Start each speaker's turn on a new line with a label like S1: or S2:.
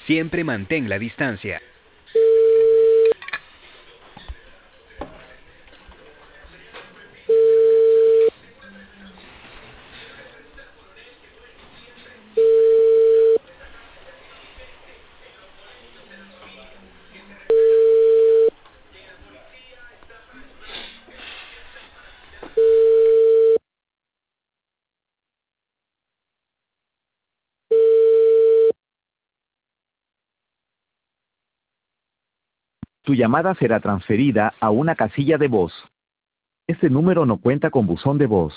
S1: Siempre mantén la distancia.
S2: Tu llamada será transferida a una casilla de voz. Este número no cuenta con buzón de voz.